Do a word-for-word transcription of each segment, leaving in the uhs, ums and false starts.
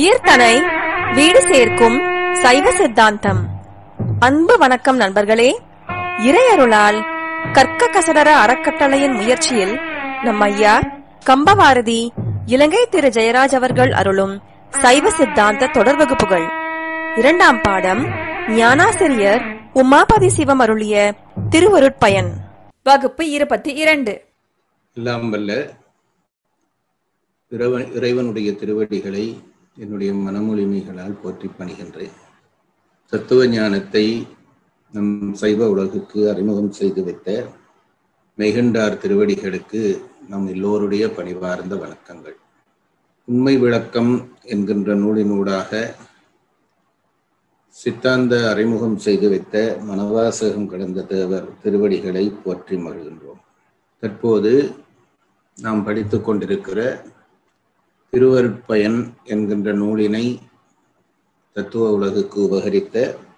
உயிர்தனை வீடு சேர்க்கும் சைவ சித்தாந்தம். அன்பு வணக்கம் நண்பர்களே. இறையருளால் கற்க கசடர அறக்கட்டளையின் முயற்சியில் நம் ஐயா கம்பவாரதி இலங்கை திரு ஜெயராஜ் அவர்கள் அருளும் சைவ சித்தாந்த தொடர் வகுப்புகள். இரண்டாம் பாடம் ஞானாசிரியர் உமாபதி சிவம் அருளிய திருவருட்பயன். வகுப்பு இருபத்தி இரண்டு. எல்லாம் வல்ல இறைவனுடைய திருவடிகளை என்னுடைய மனமொழிமைகளால் போற்றி பணிகின்றேன். தத்துவ ஞானத்தை நம் சைவ உலகுக்கு அறிமுகம் செய்து வைத்த மெய்கண்டார் திருவடிகளுக்கு நம் எல்லோருடைய பணிவார்ந்த வணக்கங்கள். உண்மை விளக்கம் என்கின்ற நூலினூடாக சித்தாந்த அறிமுகம் செய்து வைத்த மனவாசகம் கடந்த தேவர் திருவடிகளை போற்றி மகிழ்கின்றோம். தற்போது நாம் படித்து கொண்டிருக்கிற திருவருட்பயன் என்கின்ற நூலினை தத்துவ உலகுக்கு உபகரித்த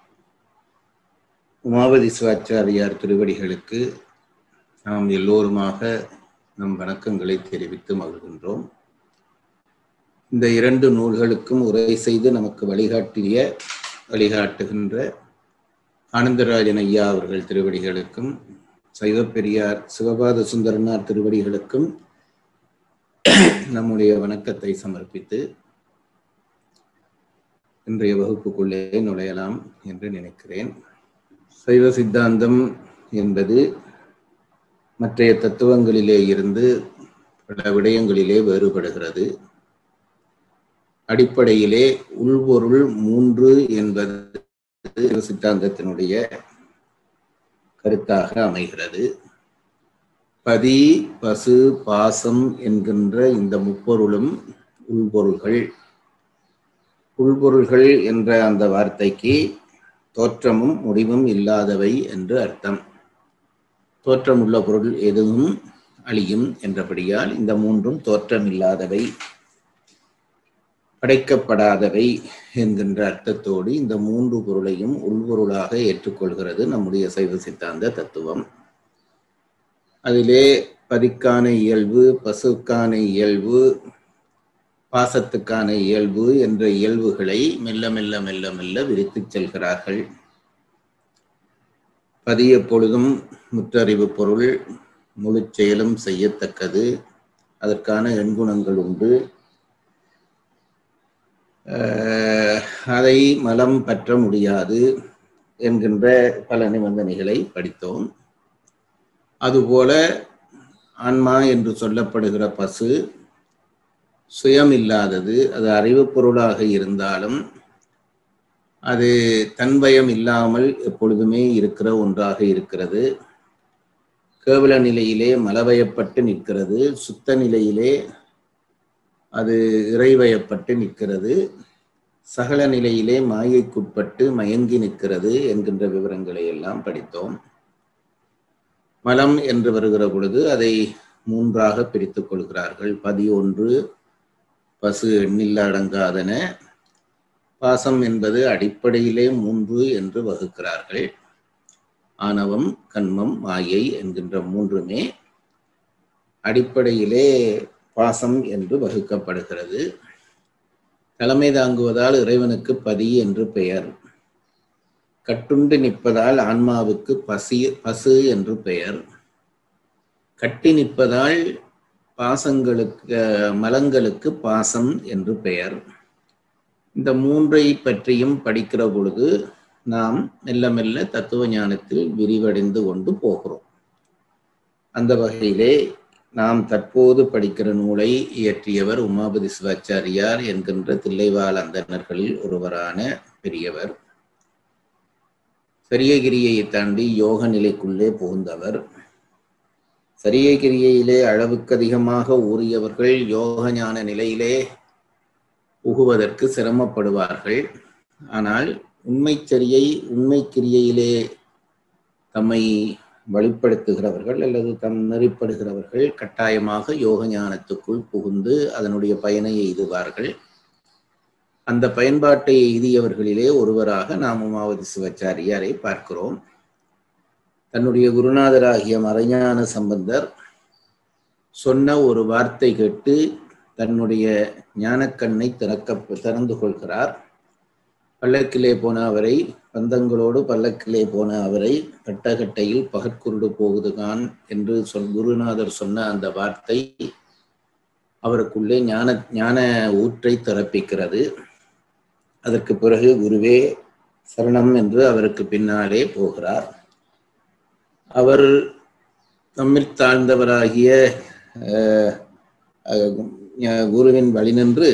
உமாபதி சிவாச்சாரியார் திருவடிகளுக்கு நாம் எல்லோருமாக நம் வணக்கங்களை தெரிவித்து மகிழ்கின்றோம். இந்த இரண்டு நூல்களுக்கும் உரை செய்து நமக்கு வழிகாட்டிய வழிகாட்டுகின்ற ஆனந்தராஜன் ஐயா அவர்கள் திருவடிகளுக்கும் சைவப்பெரியார் சிவபாத சுந்தரனார் திருவடிகளுக்கும் நம்முடைய வணக்கத்தை சமர்ப்பித்து இன்றைய வகுப்புக்குள்ளே நுழையலாம் என்று நினைக்கிறேன். சைவ சித்தாந்தம் என்பது மற்றைய தத்துவங்களிலே இருந்து பல விடயங்களிலே வேறுபடுகிறது. அடிப்படையிலே உள்பொருள் மூன்று என்பது சித்தாந்தத்தினுடைய கருத்தாக அமைகிறது. பதி, பசு, பாசம் என்கின்ற இந்த முப்பொருளும் உள்பொருள்கள். உள்பொருள்கள் என்ற அந்த வார்த்தைக்கு தோற்றமும் முடிவும் இல்லாதவை என்று அர்த்தம். தோற்றமுள்ள பொருள் எதுவும் அழியும் என்றபடியால் இந்த மூன்றும் தோற்றமில்லாதவை, படைக்கப்படாதவை என்கின்ற அர்த்தத்தோடு இந்த மூன்று பொருளையும் உள்பொருளாக ஏற்றுக்கொள்கிறது நம்முடைய சைவ சித்தாந்த தத்துவம். அதிலே பதிக்கான இயல்பு, பசுக்கான இயல்பு, பாசத்துக்கான இயல்பு என்ற இயல்புகளை மெல்ல மெல்ல மெல்ல மெல்ல விரித்து செல்கிறார்கள். பதி எப்பொழுதும் முற்றறிவு பொருள், முழு செயலும் செய்யத்தக்கது, அதற்கான எண்குணங்கள் உண்டு, அதை மலம் பற்ற முடியாது என்கின்ற பல நிபந்தனைகளை படித்தோம். அதுபோல ஆன்மா என்று சொல்லப்படுகிற பசு சுயமில்லாதது. அது அறிவு பொருளாக இருந்தாலும் அது தன்பயம் இல்லாமல் எப்பொழுதுமே இருக்கிற ஒன்றாக இருக்கிறது. கேவல நிலையிலே மலவயப்பட்டு நிற்கிறது, சுத்த நிலையிலே அது இறைவயப்பட்டு நிற்கிறது, சகல நிலையிலே மாயைக்குட்பட்டு மயங்கி நிற்கிறது என்கின்ற விவரங்களை எல்லாம் படித்தோம். மலம் என்று வருகிற பொழுது அதை மூன்றாக பிரித்துக் கொள்கிறார்கள். பதி ஒன்று, பசு எண்ணில் அடங்காதன, பாசம் என்பது அடிப்படையிலே மூன்று என்று வகுக்கிறார்கள். ஆணவம், கன்மம், மாயை என்கின்ற மூன்றுமே அடிப்படையிலே பாசம் என்று வகுக்கப்படுகிறது. தலைமை தாங்குவதால் இறைவனுக்கு பதி என்று பெயர். கட்டுண்டு நிற்பதால் ஆன்மாவுக்கு பசி பசு என்று பெயர். கட்டி நிற்பதால் பாசங்களுக்கு மலங்களுக்கு பாசம் என்று பெயர். இந்த மூன்றை பற்றியும் படிக்கிற பொழுது நாம் மெல்ல மெல்ல தத்துவ ஞானத்தில் விரிவடைந்து கொண்டு போகிறோம். அந்த வகையிலே நாம் தற்போது படிக்கிற நூலை இயற்றியவர் உமாபதி சிவாச்சாரியார் என்கின்ற தில்லைவாழ் அந்தணர்களில் ஒருவரான பெரியவர். சரியகிரியை தாண்டி யோக நிலைக்குள்ளே புகுந்தவர். சரியகிரியிலே அளவுக்கு அதிகமாக ஊறியவர்கள் யோக ஞான நிலையிலே புகுவதற்கு சிரமப்படுவார்கள். ஆனால் உண்மை சரியை உண்மை கிரியையிலே தம்மை வழிப்படுத்துகிறவர்கள் அல்லது தம் நெறிப்படுகிறவர்கள் கட்டாயமாக யோக ஞானத்துக்குள் புகுந்து அதனுடைய பயனை எய்துவார்கள். அந்த பயன்பாட்டை எய்தியவர்களிலே ஒருவராக நாம் உமாபதி சிவாச்சாரியாரை பார்க்கிறோம். தன்னுடைய குருநாதராகிய மறைஞான சம்பந்தர் சொன்ன ஒரு வார்த்தை கேட்டு தன்னுடைய ஞானக்கண்ணை திறக்க திறந்து கொள்கிறார். பல்லக்கிலே போன அவரை, பந்தங்களோடு பல்லக்கிலே போன அவரை கட்டகட்டையில் பகற்குருடு போகுதுகான் என்று சொல் குருநாதர் சொன்ன அந்த வார்த்தை அவருக்குள்ளே ஞான ஞான ஊற்றை திறப்பிக்கிறது. அதற்கு பிறகு குருவே சரணம் என்று அவருக்கு பின்னாலே போகிறார். அவர் நம்மில் தாழ்ந்தவராகிய குருவின் வழி நின்று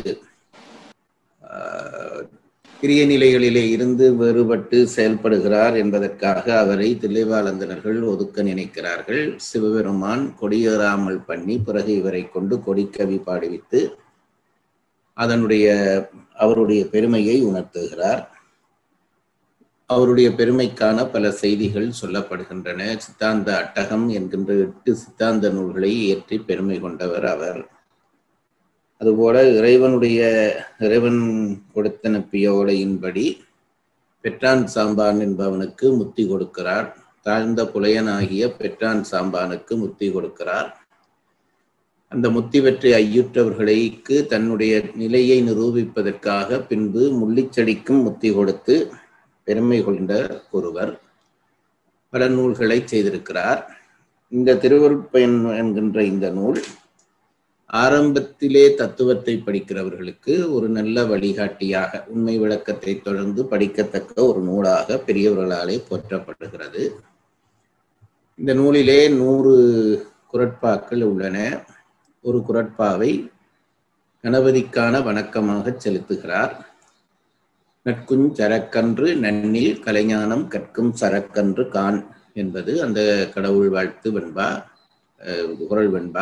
கிரிய நிலைகளிலே இருந்து வேறுபட்டு செயல்படுகிறார் என்பதற்காக அவரை தில்லைவாழந்தனர்கள் ஒதுக்க நினைக்கிறார்கள். சிவபெருமான் கொடியேறாமல் பண்ணி பிறகு இவரை கொண்டு கொடிக்கவி பாடுவித்து அதனுடைய அவருடைய பெருமையை உணர்த்துகிறார். அவருடைய பெருமைக்கான பல செய்திகள் சொல்லப்படுகின்றன. சித்தாந்த அட்டகம் என்கின்ற எட்டு சித்தாந்த நூல்களை இயற்றி பெருமை கொண்டவர் அவர். அதுபோல இறைவனுடைய இறைவன் கொடுத்தனுப்பிய ஓலையின்படி பெற்றான் சாம்பான் என்பவனுக்கு முத்தி கொடுக்கிறார். தாழ்ந்த புலையனாகிய பெற்றான் சாம்பானுக்கு முத்தி கொடுக்கிறார். அந்த முத்தி பெற்ற ஐயுற்றவர்களுக்கு தன்னுடைய நிலையை நிரூபிப்பதற்காக பின்பு முள்ளிச்செடிக்கும் முத்தி கொடுத்து பெருமை கொண்ட ஒருவர். பல நூல்களை செய்திருக்கிறார். இந்த திருவருட்பயன் என்கின்ற இந்த நூல் ஆரம்பத்திலே தத்துவத்தை படிக்கிறவர்களுக்கு ஒரு நல்ல வழிகாட்டியாக, உண்மை விளக்கத்தை தொடர்ந்து படிக்கத்தக்க ஒரு நூலாக பெரியவர்களாலே போற்றப்படுகிறது. இந்த நூலிலே நூறு குறட்பாக்கள் உள்ளன. ஒரு குறட்பாவை கணபதிக்கான வணக்கமாக செலுத்துகிறார். நற்குஞ் சரக்கன்று நன்னில் கலைஞானம் கற்கும் சரக்கன்று கான் என்பது அந்த கடவுள் வாழ்த்து வெண்பா, குறள் வெண்பா.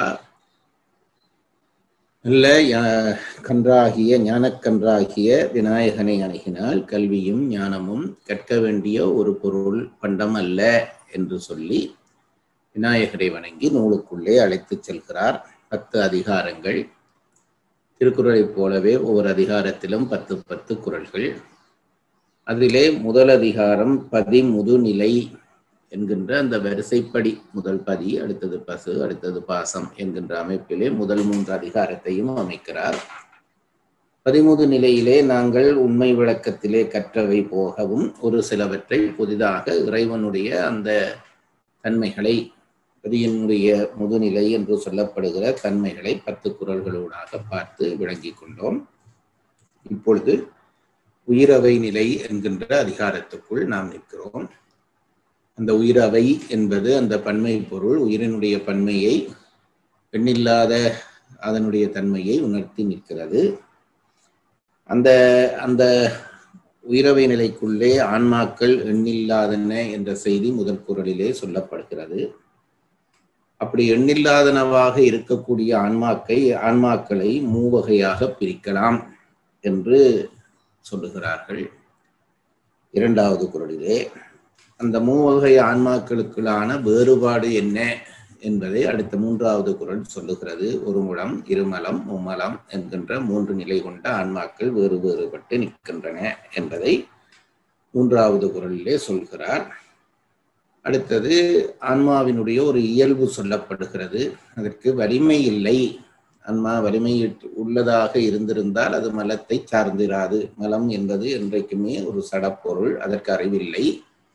நல்ல கன்றாகிய ஞானக்கன்றாகிய விநாயகனை அணுகினால் கல்வியும் ஞானமும் கற்க வேண்டிய ஒரு பொருள் பண்டம் அல்ல என்று சொல்லி விநாயகரை வணங்கி நூலுக்குள்ளே அழைத்து செல்கிறார். பத்து அதிகாரங்கள், திருக்குறளைப் போலவே ஒவ்வொரு அதிகாரத்திலும் பத்து பத்து குறள்கள். அதிலே முதல் அதிகாரம் பதி முதுநிலை என்கின்ற அந்த வரிசைப்படி, முதல் பதி, அடுத்தது பசு, அடுத்தது பாசம் என்கின்ற அமைப்பிலே முதல் மூன்று அதிகாரத்தையும் அமைக்கிறார். பதிமுது நிலையிலே நாங்கள் உண்மை விளக்கத்திலே கற்றவை போகவும் ஒரு சிலவற்றை புதிதாக இறைவனுடைய அந்த தன்மைகளை, பதியினுடைய முதுநிலை என்று சொல்லப்படுகிற தன்மைகளை பத்து குறள்களூடாக பார்த்து விளங்கி கொண்டோம். இப்பொழுது உயிரவை நிலை என்கின்ற அதிகாரத்துக்குள் நாம் நிற்கிறோம். அந்த உயிரவை என்பது அந்த பன்மை பொருள், உயிரினுடைய பன்மையை, பெண்ணில்லாத அதனுடைய தன்மையை உணர்த்தி நிற்கிறது. அந்த அந்த உயிரவை நிலைக்குள்ளே ஆன்மாக்கள் எண்ணில்லாதன என்ற செய்தி முதல் குறளிலே சொல்லப்படுகிறது. அப்படி எண்ணில்லாதனவாக இருக்கக்கூடிய ஆன்மாக்கை ஆன்மாக்களை மூவகையாக பிரிக்கலாம் என்று சொல்லுகிறார்கள். இரண்டாவது குறளிலே அந்த மூவகை ஆன்மாக்களுக்குள்ளான வேறுபாடு என்ன என்பதை அடுத்த மூன்றாவது குறள் சொல்லுகிறது. ஒரு முலம், இருமலம், மும்மலம் என்கின்ற மூன்று நிலை கொண்ட ஆன்மாக்கள் வேறு வேறுபட்டு நிற்கின்றன என்பதை மூன்றாவது குறளிலே சொல்கிறார். அடுத்தது ஆன்மாவினுடைய ஒரு இயல்பு சொல்லப்படுகிறது. அதற்கு வலிமை இல்லை. ஆன்மா வலிமை உள்ளதாக இருந்திருந்தால் அது மலத்தை சார்ந்திராது. மலம் என்பது என்றைக்குமே ஒரு சடப்பொருள், அதற்கு அறிவில்லை.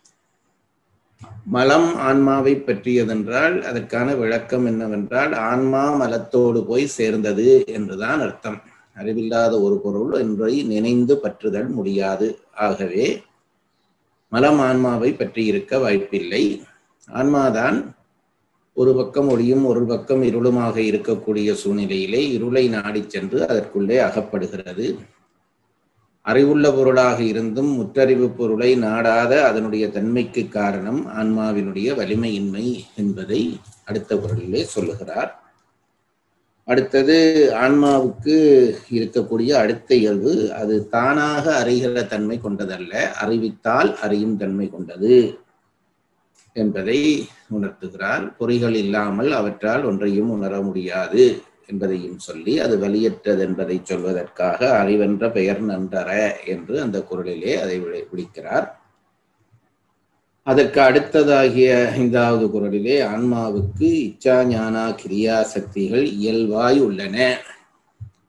மலம் ஆன்மாவை பற்றியதென்றால் அதற்கான விளக்கம் என்னவென்றால் ஆன்மா மலத்தோடு போய் சேர்ந்தது என்றுதான் அர்த்தம். அறிவில்லாத ஒரு பொருள் என்பதை நினைந்து பற்றுதல் முடியாது. ஆகவே மலம் ஆன்மாவை பற்றி இருக்க வாய்ப்பில்லை. ஆன்மாதான் ஒரு பக்கம் ஒளியும் ஒரு பக்கம் இருளுமாக இருக்கக்கூடிய சூழ்நிலையிலே இருளை நாடி சென்று அதற்குள்ளே அகப்படுகிறது. அறிவுள்ள பொருளாக இருந்தும் முற்றறிவு பொருளை நாடாத அதனுடைய தன்மைக்கு காரணம் ஆன்மாவினுடைய வலிமையின்மை என்பதை அடுத்த குறளிலே சொல்லுகிறார். அடுத்தது ஆன்மாவுக்கு இருக்கக்கூடிய அடுத்த இயல்பு, அது தானாக அறிகிற தன்மை கொண்டதல்ல, அறிவித்தால் அறியும் தன்மை கொண்டது என்பதை உணர்த்துகிறார். பொறிகள் இல்லாமல் அவற்றால் ஒன்றையும் உணர முடியாது என்பதையும் சொல்லி அது வலியற்றது என்பதை சொல்வதற்காக அறிவென்ற பெயர் நன்றற என்று அந்த குறளிலே அதை விளிக்கிறார். அதற்கு அடுத்ததாகிய ஐந்தாவது குறளிலே ஆன்மாவுக்கு இச்சா ஞானா கிரியா சக்திகள் இயல்பாய் உள்ளன.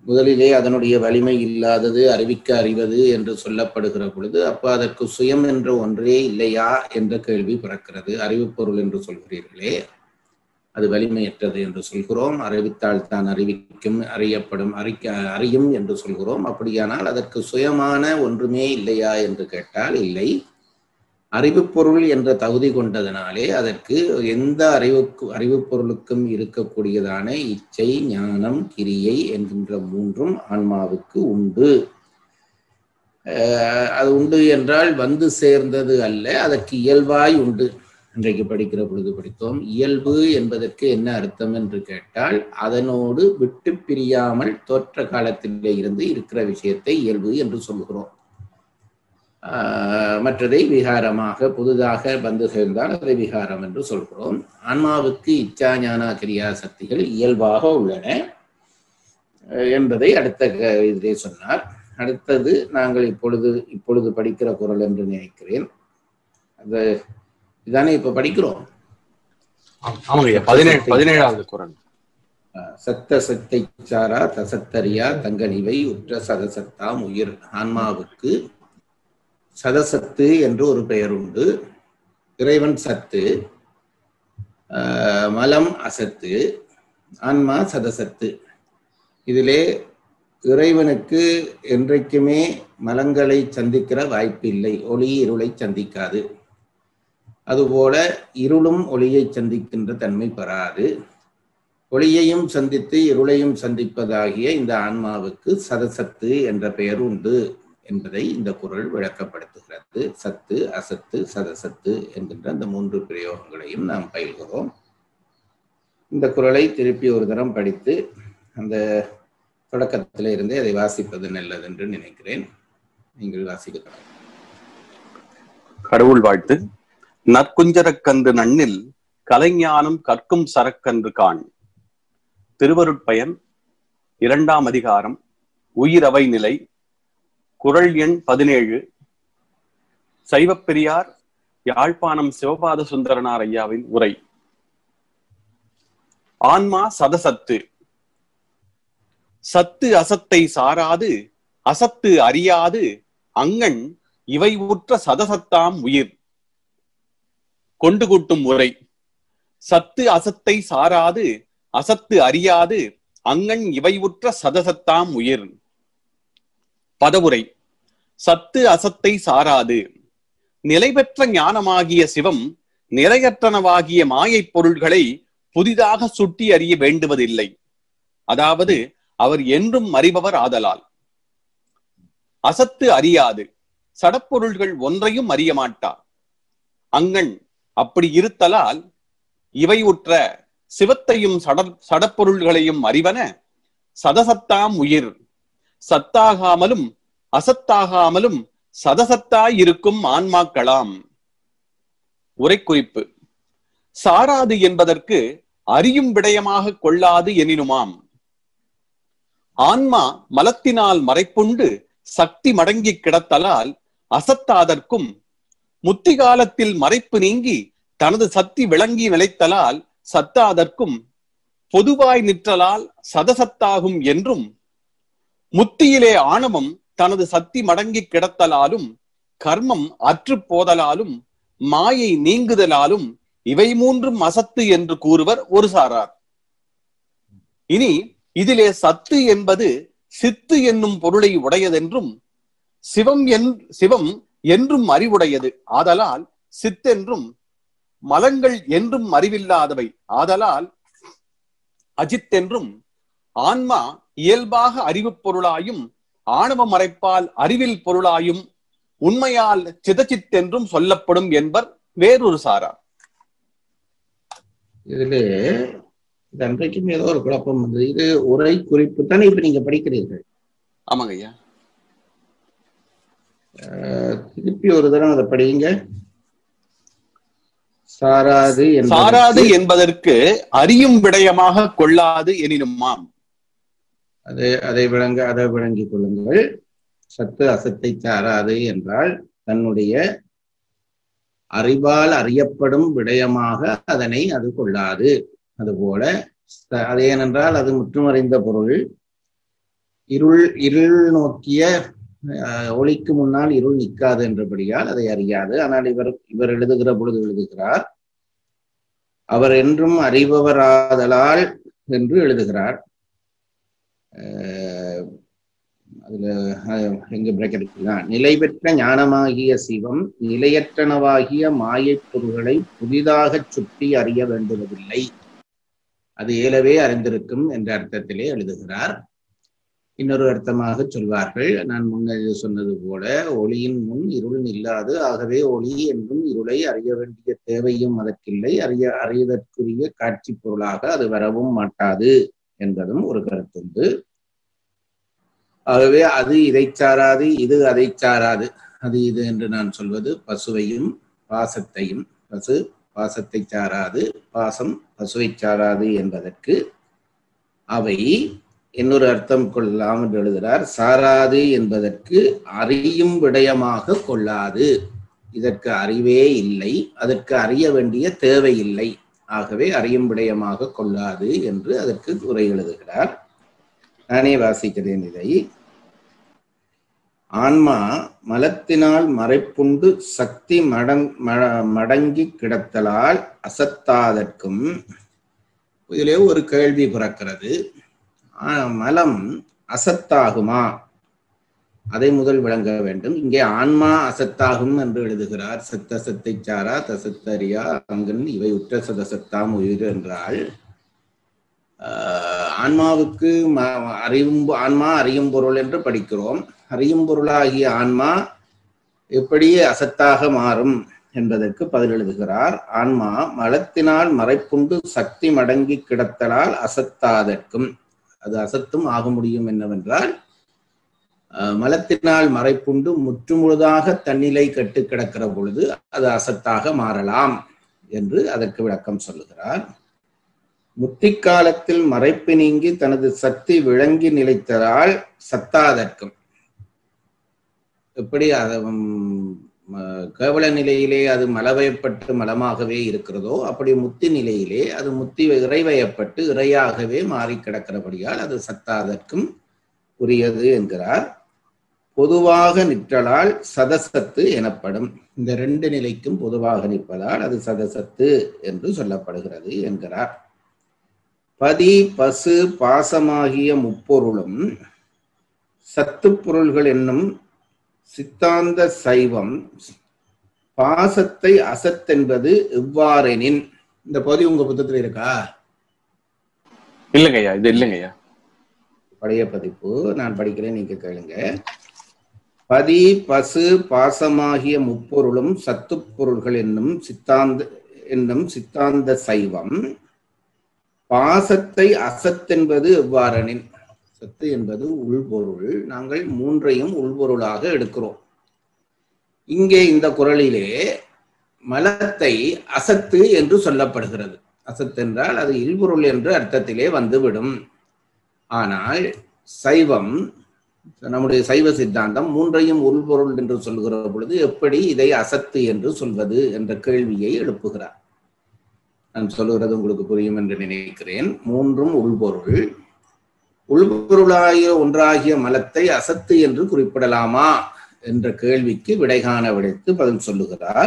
முதலிலே அதனுடைய வலிமை இல்லாதது, அறிவிக்க அறிவது என்று சொல்லப்படுகிற பொழுது அப்ப அதற்கு சுயம் என்ற ஒன்றே இல்லையா என்ற கேள்வி பிறக்கிறது. அறிவுப்பொருள் என்று சொல்கிறீர்களே, அது வலிமையற்றது என்று சொல்கிறோம். அறிவித்தால் தான் அறிவிக்கும், அறியப்படும், அறிக்க அறியும் என்று சொல்கிறோம். அப்படியானால் அதற்கு சுயமான ஒன்றுமே இல்லையா என்று கேட்டால் இல்லை. அறிவுப்பொருள் என்ற தகுதி கொண்டதனாலே அதற்கு எந்த அறிவுக்கு அறிவுப் பொருளுக்கும் இருக்கக்கூடியதான இச்சை, ஞானம், கிரியை என்கின்ற மூன்றும் ஆன்மாவுக்கு உண்டு. அது உண்டு என்றால் வந்து சேர்ந்தது அல்ல, அதற்கு இயல்பாய் உண்டு. இன்றைக்கு படிக்கிற பொழுது படித்தோம். இயல்பு என்பதற்கு என்ன அர்த்தம் என்று கேட்டால் அதனோடு விட்டு பிரியாமல் தோற்ற காலத்திலே இருந்து இருக்கிற விஷயத்தை இயல்பு என்று சொல்கிறோம். மற்றதை விகாரமாக புதிதாக வந்து சேர்ந்தால் அதை விகாரம் என்று சொல்கிறோம். ஆன்மாவுக்கு இச்சா, ஞான, கிரியா சக்திகள் இயல்பாக உள்ளன என்பதை அடுத்த இதிலே சொன்னார். அடுத்தது நாங்கள் இப்பொழுது இப்பொழுது படிக்கிற குறள் என்று நினைக்கிறேன். அது இதானே இப்ப படிக்கிறோம். பதினேழாவது குறள். சத்த சத்தை சாரா தசத்தரியா தங்கனிவை உற்ற சதசத்தாம் உயிர். ஆன்மாவுக்கு சதசத்து என்று ஒரு பெயர் உண்டு. இறைவன் சத்து, மலம் அசத்து, ஆன்மா சதசத்து. இதிலே இறைவனுக்கு என்றைக்குமே மலங்களை சந்திக்கிற வாய்ப்பு இல்லை. ஒளி இருளை சந்திக்காது. அதுபோல இருளும் ஒளியை சந்திக்கின்ற தன்மை பெறாது. ஒளியையும் சந்தித்து இருளையும் சந்திப்பதாகிய இந்த ஆன்மாவுக்கு சதசத்து என்ற பெயர் உண்டு என்பதை இந்த குறள் விளக்கப்படுத்துகிறது. சத்து, அசத்து, சதசத்து என்கின்ற அந்த மூன்று பிரயோகங்களையும் நாம் பயில்கிறோம். இந்த குறளை திருப்பி ஒரு தரம் படித்து அந்த தொடக்கத்தில இருந்தே அதை வாசிப்பது நல்லது என்று நினைக்கிறேன். நீங்கள் வாசிக்கலாம். கடவுள் வாழ்த்து. நற்குஞ்சரக்கன்று நன்னில் கலைஞானம் கற்கும் சரக்கன்று காண். திருவருட்பயன், இரண்டாம் அதிகாரம், உயிரவை நிலை, குறள் எண் பதினேழு. சைவப்பெரியார் யாழ்ப்பாணம் சிவபாத சுந்தரனார் ஐயாவின் உரை. ஆன்மா சதசத்து. சத்து அசத்தை சாராது, அசத்து அறியாது, அங்கண் இவை உற்ற சதசத்தாம் உயிர். கொண்டு கூட்டும் உரை. சத்து அசத்தை சாராது, அசத்து அறியாது, அங்கண் இவை உற்ற சதசத்தாம் உயிர். பதவுரை. சத்து அசத்தை சாராது. நிலை பெற்ற ஞானமாகிய சிவம் நிலையற்றனவாகிய மாயைப் பொருள்களை புதிதாக சுட்டி அறிய வேண்டுவதில்லை. அதாவது அவர் என்றும் அறிபவர் ஆதலால். அசத்து அறியாது. சடப்பொருள்கள் ஒன்றையும் அறிய மாட்டார். அங்கண் அப்படி இருத்தலால் இவை உற்ற சிவத்தையும் சட சடப்பொருள்களையும் அறிவன சதசத்தாம் உயிர். சத்தாகாமலும் அசத்தாகாமலும் சதசத்தாய் இருக்கும் ஆன்மாக்களாம். உரைக்குறிப்பு. சாராது என்பதற்கு அறியும் விடயமாக கொள்ளாது எனினுமாம். ஆன்மா மலத்தினால் மறைப்புண்டு சக்தி மடங்கி கிடத்தலால் அசத்தாதற்கும், முத்திகாலத்தில் மறைப்பு நீங்கி தனது சக்தி விளங்கி நிலைத்தலால் சத்தாதற்கும், பொதுவாய் நிற்றலால் சதசத்தாகும் என்றும், முத்தியிலே ஆணவம் தனது சக்தி மடங்கி கிடத்தலாலும், கர்மம் அற்று போதலாலும், மாயை நீங்குதலாலும் இவை மூன்றும் அசத்து என்று கூறுவர் ஒரு சாரார். இனி இதிலே சத்து என்பது சித்து என்னும் பொருளை உடையதென்றும், சிவம் என் சிவம் என்றும் அறிவுடையது ஆதலால் சித்தென்றும், மலங்கள் என்றும் அறிவில்லாதவை ஆதலால் அஜித் என்றும், ஆன்மா இயல்பாக அறிவு பொருளாயும் ஆணவ மறைப்பால் அறிவில் பொருளாயும் உண்மையால் சிதச்சித் என்றும் சொல்லப்படும் என்பர் வேறொரு சாரார். இதுல இது அன்றைக்கும் ஏதோ ஒரு குழப்பம் வந்தது. இது உரை குறிப்பு தானே இப்ப நீங்க படிக்கிறீர்கள்? ஆமாங்க ஐயா. திருப்பி ஒரு தரம் அதை படிங்க. சாராது சாராது என்பதற்கு அறியும் விடயமாக கொள்ளாது எனினுமாம். அது அதை விளங்க அதை விளங்கிக் கொள்ளுங்கள். சத்து அசத்தை சாராது என்றால் தன்னுடைய அறிவால் அறியப்படும் விடயமாக அதனை அது கொள்ளாது. அதுபோல அது ஏனென்றால் அது முற்றுமறைந்த பொருள். இருள் இருள் நோக்கிய ஒளிக்கு முன்னால் இருள் நிற்காது என்றபடியால் அதை அறியாது. ஆனால் இவர் இவர் எழுதுகிற பொழுது எழுதுகிறார், அவர் என்றும் அறிபவராதலால் என்று எழுதுகிறார். அதுல எங்க பிரேக்கெட் நிலை பெற்ற ஞானமாகிய சிவம் நிலையற்றனவாகிய மாயைப் பொருள்களை புதிதாக சுட்டி அறிய வேண்டுவதில்லை, அது ஏலவே அறிந்திருக்கும் என்ற அர்த்தத்திலே எழுதுகிறார். இன்னொரு அர்த்தமாக சொல்வார்கள், நான் முன்னே சொன்னது போல ஒளியின் முன் இருள் இல்லாது, ஆகவே ஒளி என்றும் இருளை அறிய வேண்டிய தேவையும் அதற்கில்லை, அறிய அறிவதற்குரிய காட்சி பொருளாக அது வரவும் மாட்டாது என்பதும் ஒரு கருத்துண்டு. ஆகவே அது இதை சாராது, இது அதை சாராது. அது இது என்று நான் சொல்வது பசுவையும் பாசத்தையும், பசு பாசத்தை சாராது, பாசம் பசுவை சாராது என்பதற்கு அவை இன்னொரு அர்த்தம் கொள்ளலாம் என்று எழுதுகிறார். சாராது என்பதற்கு அறியும் விடயமாக கொள்ளாது, இதற்கு அறிவே இல்லை, அதற்கு அறிய வேண்டிய தேவையில்லை, ஆகவே அறியும் விடயமாக கொள்ளாது என்று அதற்கு உரை எழுதுகிறார். நானே வாசிக்கிறேன் இதை. ஆன்மா மலத்தினால் மறைப்புண்டு சக்தி மடங் மடங்கி கிடத்தலால் அசத்தாதற்கும், இதிலே ஒரு கேள்வி பிறக்கிறது. மலம் அசத்தாகுமா? அதை முதல் விளங்க வேண்டும். இங்கே ஆன்மா அசத்தாகும் என்று எழுதுகிறார். சத்த சத்தை சாரா தசத்தரியா அங்கன் இவை உற்ற சதசத்தாம் உயிர் என்றால், ஆன்மாவுக்கு அறியும் ஆன்மா அறியும் பொருள் என்று படிக்கிறோம். அறியும் பொருளாகிய ஆன்மா எப்படி அசத்தாக மாறும் என்பதற்கு பதில் எழுதுகிறார். ஆன்மா மலத்தினால் மறைப்புண்டு சக்தி மடங்கி கிடத்தலால் அசத்தாதற்கும், அது அசத்தும் ஆக முடியும் என்னவென்றால், மலத்தினால் மறைப்புண்டு முற்றுமுழுதாக தன்னிலை கட்டு கிடக்கிற பொழுது அது அசத்தாக மாறலாம் என்று அதற்கு விளக்கம் சொல்லுகிறார். முத்திக்காலத்தில் மறைப்பு நீங்கி தனது சக்தி விளங்கி நிலைத்ததால் சத்தாதற்கும், எப்படி அது கேவல நிலையிலே அது மலவயப்பட்டு மலமாகவே இருக்கிறதோ, அப்படி முத்தி நிலையிலே அது முத்தி இறைவயப்பட்டு இறையாகவே மாறி கிடக்கிறபடியால் அது சத்தாதற்கும் உரியது என்கிறார். பொதுவாக நிற்றலால் சதசத்து எனப்படும். இந்த ரெண்டு நிலைக்கும் பொதுவாக நிற்பதால் அது சதசத்து என்று சொல்லப்படுகிறது என்கிறார். பதி பசு பாசமாகிய முப்பொருளும் சத்து பொருள்கள் என்னும் சித்தாந்த சைவம் பாசத்தை அசத்தென்பது எவ்வாறெனின். இந்த பகுதி உங்க புத்தகத்தில் இருக்கா? இல்லைங்கய்யா, இது இல்லைங்கய்யா, பழைய பதிப்பு. நான் படிக்கிறேன், நீங்க கேளுங்க. பதி பசு பாசமாகிய முப்பொருளும் சத்து பொருள்கள் என்னும் சித்தாந்த என்னும் சித்தாந்த சைவம் பாசத்தை அசத்தென்பது எவ்வாறெனின். சத்து என்பது உள்பொருள், நாங்கள் மூன்றையும் உள்பொருளாக எடுக்கிறோம். இங்கே இந்த குறளிலே மலத்தை அசத்து என்று சொல்லப்படுகிறது. அசத்து என்றால் அது இல்பொருள் என்று அர்த்தத்திலே வந்துவிடும். ஆனால் சைவம், நம்முடைய சைவ சித்தாந்தம் மூன்றையும் உள்பொருள் என்று சொல்கிற பொழுது எப்படி இதை அசத்து என்று சொல்வது என்ற கேள்வியை எழுப்புகிறார். நான் சொல்லுகிறது உங்களுக்கு புரியும் என்று நினைக்கிறேன். மூன்றும் உள்பொருள். உள்பொருளாகிய ஒன்றாகிய மலத்தை அசத்து என்று குறிப்பிடலாமா என்ற கேள்விக்கு விடை காண விடைத்து பதில் சொல்லுகிறார்.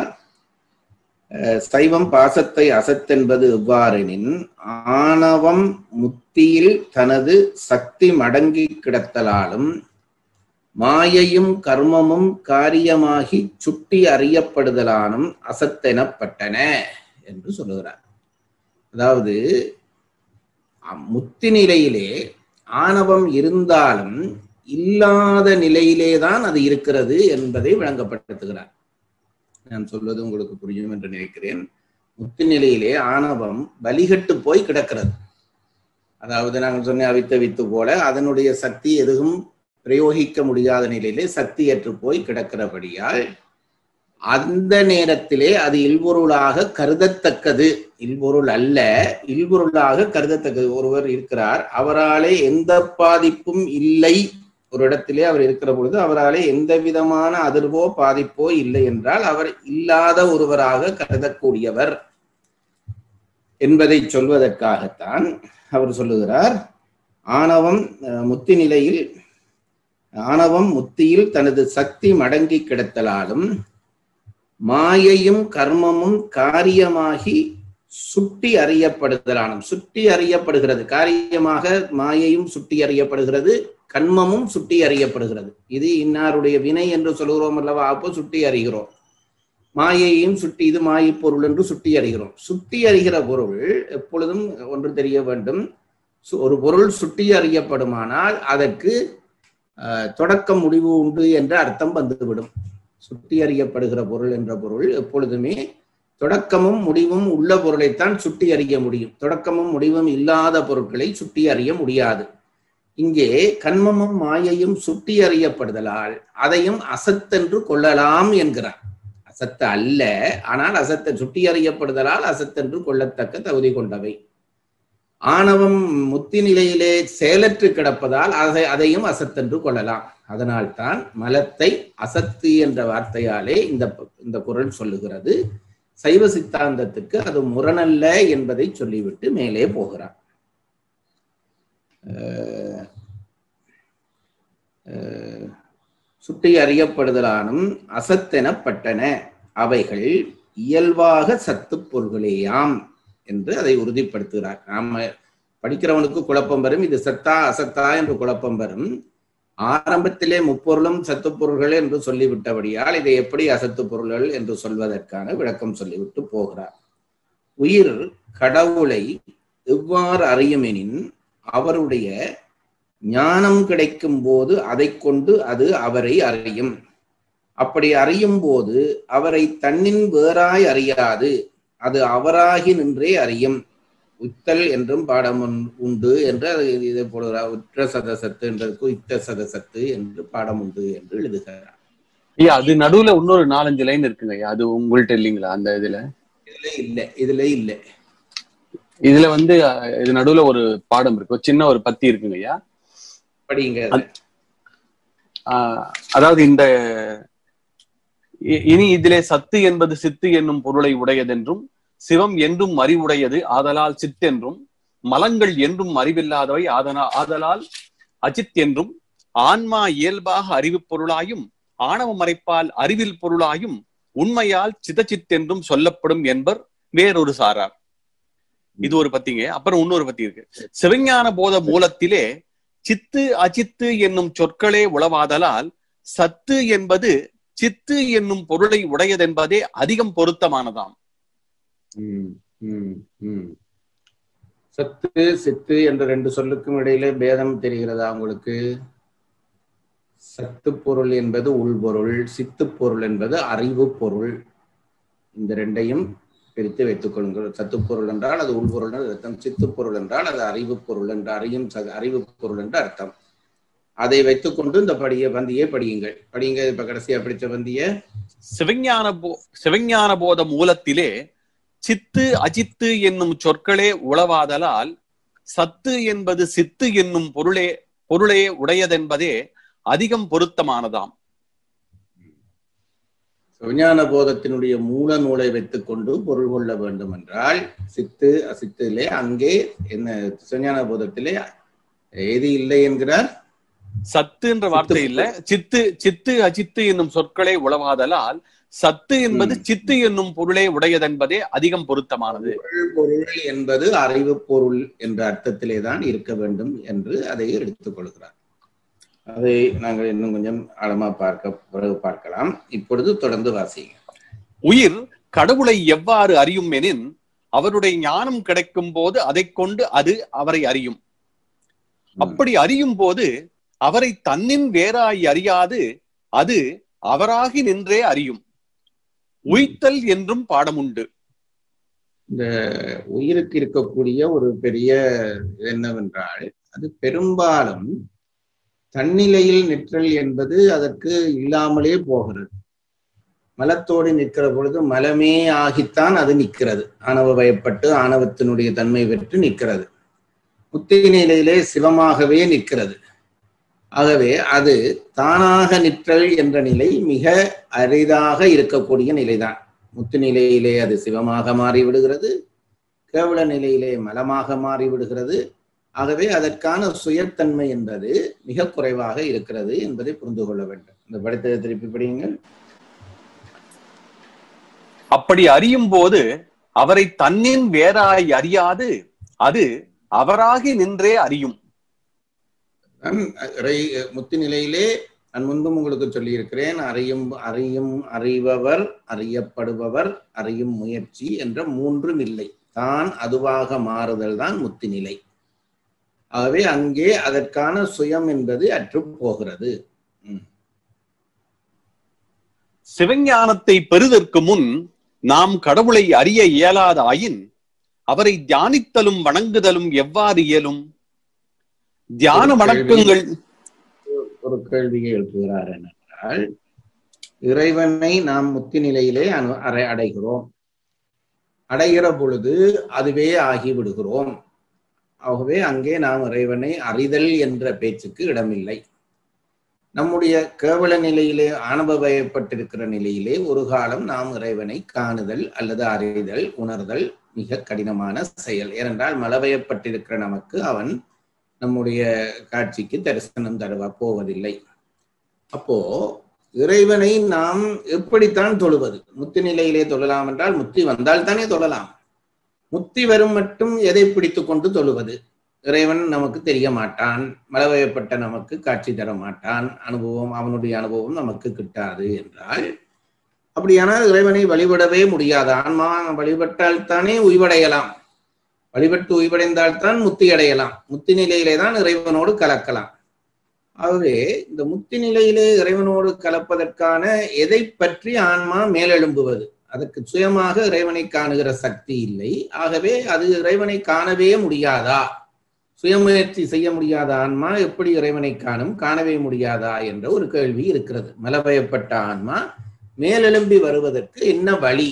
சைவம் பாசத்தை அசத்தென்பது எவ்வாறெனின், ஆணவம் முத்தியில் தனது சக்தி மடங்கி கிடத்தலாலும் மாயையும் கர்மமும் காரியமாகி சுட்டி அறியப்படுதலானும் அசத்தெனப்பட்டன என்று சொல்லுகிறார். அதாவது முத்தி நிலையிலே ஆணவம் இருந்தாலும் இல்லாத நிலையிலேதான் அது இருக்கிறது என்பதை விளங்கப்படுத்துகிறார். நான் சொல்வது உங்களுக்கு புரியும் என்று நினைக்கிறேன். முத்தி நிலையிலே ஆணவம் வலிகட்டு போய் கிடக்கிறது. அதாவது நாங்கள் சொன்ன அவித்த வித்து போல அதனுடைய சக்தி எதுவும் பிரயோகிக்க முடியாத நிலையிலே சக்தியற்று போய் கிடக்கிறபடியால் அந்த நேரத்திலே அது இல்பொருளாக கருதத்தக்கது. இல்பொருள் அல்ல, இல்பொருளாக கருதத்தக்கது. ஒருவர் இருக்கிறார், அவராலே எந்த பாதிப்பும் இல்லை. ஒரு இடத்திலே அவர் இருக்கிற பொழுது அவராலே எந்த விதமான அதிர்வோ பாதிப்போ இல்லை என்றால் அவர் இல்லாத ஒருவராக கருதக்கூடியவர் என்பதை சொல்வதற்காகத்தான் அவர் சொல்லுகிறார். ஆணவம் முத்தி நிலையில் ஆணவம் முத்தியில் தனது சக்தி மடங்கி கிடத்தலாலும் மாயையும் கர்மமும் காரியமாகி சுட்டி அறியப்படுதலானும் சுட்டி அறியப்படுகிறது. காரியமாக மாயையும் சுட்டி அறியப்படுகிறது, கண்மமும் சுட்டி அறியப்படுகிறது. இது இன்னாருடைய வினை என்று சொல்கிறோம் அல்லவா, அப்போ சுட்டி அறிகிறோம். மாயையும் சுட்டி, இது மாயை பொருள் என்று சுட்டி அறிகிறோம். சுட்டி அறிகிற பொருள் எப்பொழுதும் ஒன்று தெரிய வேண்டும், ஒரு பொருள் சுட்டி அறியப்படுமானால் அதற்கு தொடக்கம் முடிவு உண்டு என்ற அர்த்தம் வந்துவிடும். சுட்டி அறியப்படுகிற பொருள் என்ற பொருள் எப்பொழுதுமே தொடக்கமும் முடிவும் உள்ள பொருளைத்தான் சுட்டி அறிய முடியும். தொடக்கமும் முடிவும் இல்லாத பொருட்களை சுட்டி அறிய முடியாது. இங்கே கண்மமும் மாயையும் சுட்டி அறியப்படுதலால் அதையும் அசத்தென்று கொள்ளலாம் என்கிறார். அசத்து அல்ல, ஆனால் அசத்தை சுட்டி அறியப்படுதலால் அசத்தென்று கொள்ளத்தக்க தகுதி கொண்டவை. ஆணவம் முத்தி நிலையிலே செயலற்று கிடப்பதால் அதை அதையும் அசத்தென்று கொள்ளலாம். அதனால்தான் மலத்தை அசத்து என்ற வார்த்தையாலே இந்த இந்த குறள் சொல்லுகிறது. சைவ சித்தாந்தத்துக்கு அது முரணல்ல என்பதை சொல்லிவிட்டு மேலே போகிறார். சுட்டி அறியப்படுதலானும் அசத்தெனப்பட்டன அவைகள் இயல்பாக சத்து பொருள்களேயாம் என்று அதை உறுதிப்படுத்துகிறார். நாம படிக்கிறவனுக்கு குழப்பம் வரும், இது சத்தா அசத்தா என்று குழப்பம் வரும். ஆரம்பத்திலே முப்பொருளும் சத்து பொருள்கள் என்று சொல்லிவிட்டபடியால் இதை எப்படி அசத்து பொருள்கள் என்று சொல்வதற்கான விளக்கம் சொல்லிவிட்டு போகிறார். உயிர் கடவுளை எவ்வாறு அறியுமெனின் அவருடைய ஞானம் கிடைக்கும் போது அதை கொண்டு அது அவரை அறியும். அப்படி அறியும் போது அவரை தன்னின் வேறாய் அறியாது, அது அவராகி நின்றே அறியும். உத்தல் என்றும் பாடம் உண்டு என்று இதை போடுகிறார். உற்ற சதசத்து என்றதுக்கு உத்த சதசத்து என்று பாடம் உண்டு என்று எழுதுகிறார். ஐயா, அது நடுவுல இன்னொரு நாலஞ்சு லைன் இருக்குங்க ஐயா, அது உங்கள்ட்ட இல்லைங்களா? அந்த இதுல இதுல இல்ல இதுல இல்ல இதுல வந்து இது நடுவுல ஒரு பாடம் இருக்கு, சின்ன ஒரு பத்தி இருக்குங்க ஐயா. படிங்க. அதாவது இந்த இனி இதிலே சத்து என்பது சித்து என்னும் பொருளை உடையதென்றும் சிவம் என்றும் அறிவுடையது ஆதலால் சித்தென்றும் மலங்கள் என்றும் அறிவில்லாதவை ஆதனால் ஆதலால் அஜித் என்றும் ஆன்மா இயல்பாக அறிவு பொருளாயும் ஆணவ மறைப்பால் அறிவில் பொருளாயும் உண்மையால் சிதச்சித் என்றும் சொல்லப்படும் என்பர் வேறொரு சாரார். இது ஒரு பத்திங்க. அப்புறம் இன்னொரு பத்தி இருக்கு. சிவஞான போத மூலத்திலே சித்து அஜித்து என்னும் சொற்களே உளவாதலால் சத்து என்பது சித்து என்னும் பொருளை உடையதென்பதே அதிகம் பொருத்தமானதாம். சத்து சித்து என்ற ரெண்டு சொல்லுக்கும் இடையிலே பேதம் தெரிகிறதா உங்களுக்கு? சத்து பொருள் என்பது உள்பொருள், சித்து பொருள் என்பது அறிவு பொருள். இந்த ரெண்டையும் பிரித்து வைத்துக் கொள்ளுங்கள். சத்து பொருள் என்றால் அது உள்பொருள் என்று அர்த்தம், சித்து பொருள் என்றால் அது அறிவு பொருள் என்று அறியும் அறிவு பொருள் என்று அர்த்தம். அதை வைத்துக் கொண்டு இந்த படிய பந்தியை படியுங்கள். படியுங்க. இப்ப கடைசியா படிச்ச பந்திய சிவஞான போ சிவஞான போத மூலத்திலே சித்து அஜித்து என்னும் சொற்களே உளவாதலால் சத்து என்பது சித்து என்னும் பொருளே பொருளே உடையதென்பதே அதிகம் பொருத்தமானதாம். சிவஞான போதத்தினுடைய மூல நூலை வைத்துக் கொண்டு பொருள் கொள்ள வேண்டும் என்றால் சித்து அசித்திலே அங்கே என்ன சிவஞான போதத்திலே ஏது இல்லை என்கிறார்? சத்து என்ற வார்த்தை இல்ல, சித்து சித்து அஜித்து என்னும் சொற்களே உளவாதலால் சத்து என்பது சித்து என்னும் பொருளே உடையதென்பதே அதிகம் பொருத்தமானது. பொருள் என்பது அறிவு பொருள் என்ற அர்த்தத்திலே தான் இருக்க வேண்டும் என்று அதை எடுத்துக் கொள்கிறார். அதை நாங்கள் இன்னும் கொஞ்சம் ஆழமா பார்க்க பிறகு பார்க்கலாம். இப்பொழுது தொடர்ந்து வாசிங்க. உயிர் கடவுளை எவ்வாறு அறியும் எனின் அவருடைய ஞானம் கிடைக்கும் போது அதை கொண்டு அது அவரை அறியும். அப்படி அறியும் போது அவரை தன்னின் வேறாய் அறியாது, அது அவராகி நின்றே அறியும். உய்த்தல் என்றும் பாடம் உண்டு. இந்த உயிருக்கு இருக்கக்கூடிய ஒரு பெரிய என்னவென்றால் அது பெரும்பாலும் தன்னிலையில் நிற்றல் என்பது அதற்கு இல்லாமலே போகிறது. மலத்தோடு நிற்கிற பொழுது மலமே ஆகித்தான் அது நிற்கிறது. ஆணவ பயப்பட்டு ஆணவத்தினுடைய தன்மை பெற்று நிற்கிறது. முத்தி நிலையிலே சிவமாகவே நிற்கிறது. ஆகவே அது தானாக நிற்றல் என்ற நிலை மிக அரிதாக இருக்கக்கூடிய நிலைதான். முத்து நிலையிலே அது சிவமாக மாறிவிடுகிறது, கேவல நிலையிலே மலமாக மாறிவிடுகிறது. ஆகவே அதற்கான சுயத்தன்மை என்பது மிக குறைவாக இருக்கிறது என்பதை புரிந்து கொள்ள வேண்டும். இந்த படித்ததை திருப்பி படியுங்கள். அப்படி அறியும் போது அவரை தன்னின் வேறாய் அறியாது அது அவராகி நின்றே அறியும். முத்தி நிலையிலே நான் முன்பும் உங்களுக்கு சொல்லி இருக்கிறேன், அறியும் அறியும் அறிபவர், அறியப்படுபவர், அறியும் முயற்சி என்ற மூன்றும் இல்லை. தான் அதுவாக மாறுதல் தான் முத்தி நிலை. ஆகவே அங்கே அதற்கான சுயம் என்பது அற்று போகிறது. சிவஞானத்தை பெறுதற்கு முன் நாம் கடவுளை அறிய இயலாத ஆயின் அவரை தியானித்தலும் வணங்குதலும் எவ்வாறு இயலும்? தியான வணக்கங்கள் ஒரு கேள்வியை எழுப்புகிறார். என்றால் இறைவனை நாம் முத்தி நிலையிலே அறை அடைகிறோம். அடைகிற பொழுது அதுவே ஆகிவிடுகிறோம். ஆகவே அங்கே நாம் இறைவனை அறிதல் என்ற பேச்சுக்கு இடமில்லை. நம்முடைய கேவல நிலையிலே அனுபவப்பட்டிருக்கிற நிலையிலே ஒரு காலம் நாம் இறைவனை காணுதல் அல்லது அறிதல் உணர்தல் மிக கடினமான செயல். ஏனென்றால் மலவயப்பட்டிருக்கிற நமக்கு அவன் நம்முடைய காட்சிக்கு தரிசனம் தருவ போவதில்லை. அப்போ இறைவனை நாம் எப்படித்தான் தொழுவது? முத்தி நிலையிலே தொழலாம் என்றால் முத்தி வந்தால் தானே தொழலாம். முத்தி வரும் மட்டும் எதை பிடித்து கொண்டு தொழுவது? இறைவன் நமக்கு தெரிய மாட்டான், மலவயப்பட்ட நமக்கு காட்சி தர மாட்டான், அனுபவம் அவனுடைய அனுபவம் நமக்கு கிட்டாது என்றால் அப்படியானால் இறைவனை வழிபடவே முடியாது. ஆன்மா வழிபட்டால் தானே உய்வடையலாம். வழிபட்டு உய்வடைந்தால்தான் முத்தி அடையலாம். முத்தி நிலையிலே தான் இறைவனோடு கலக்கலாம். ஆகவே இந்த முத்தி நிலையிலே இறைவனோடு கலப்பதற்கான எதை பற்றி ஆன்மா மேலெழும்புவது? அதற்கு சுயமாக இறைவனை காணுகிற சக்தி இல்லை. ஆகவே அது இறைவனை காணவே முடியாதா? சுயமுயற்சி செய்ய முடியாத ஆன்மா எப்படி இறைவனை காணும்? காணவே முடியாதா என்ற ஒரு கேள்வி இருக்கிறது. மலவயப்பட்ட ஆன்மா மேலெழும்பி வருவதற்கு என்ன வழி?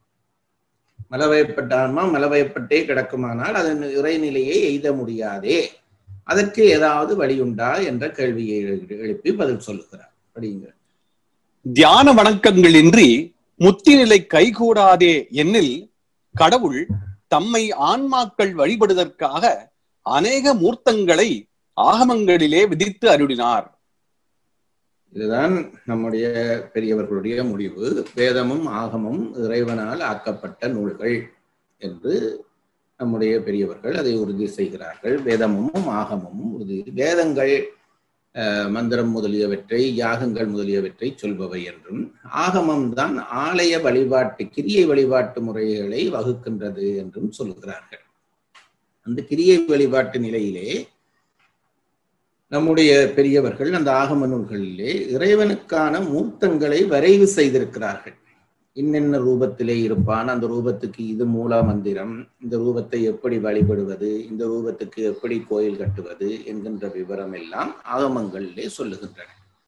மலவயப்பட்ட ஆன்மா மலவயப்பட்டே கிடக்குமானால் அதன் இறைநிலையை எய்த முடியாதே, அதற்கு ஏதாவது வழியுண்டா என்ற கேள்வியை எழுப்பி பதில் சொல்லுகிறார். அப்படிங்க தியான வணக்கங்களின்றி முத்தி நிலை கைகூடாதே என்னில் கடவுள் தம்மை ஆன்மாக்கள் வழிபடுவதற்காக அநேக மூர்த்தங்களை ஆகமங்களிலே விதித்து அருளினார். இதுதான் நம்முடைய பெரியவர்களுடைய முடிவு. வேதமும் ஆகமும் இறைவனால் ஆக்கப்பட்ட நூல்கள் என்று நம்முடைய பெரியவர்கள் அதை உறுதி செய்கிறார்கள். வேதமும் ஆகமும் உறுதி. வேதங்கள் மந்திரம் முதலியவற்றை, யாகங்கள் முதலியவற்றை சொல்பவை என்றும், ஆகமம் தான் ஆலய வழிபாட்டு கிரியை வழிபாட்டு முறைகளை வகுக்கின்றது என்றும் சொல்கிறார்கள். அந்த கிரியை வழிபாட்டு நிலையிலே நம்முடைய பெரியவர்கள் அந்த ஆகம நூல்களிலே இறைவனுக்கான மூர்த்தங்களை வரைவு செய்திருக்கிறார்கள். இன்னென்ன ரூபத்திலே இருப்பான், அந்த ரூபத்துக்கு இது மூல மந்திரம், இந்த ரூபத்தை எப்படி வழிபடுவது, இந்த ரூபத்துக்கு எப்படி கோயில் கட்டுவது என்கின்ற விவரம் எல்லாம் ஆகமங்களிலே சொல்லுகின்றன.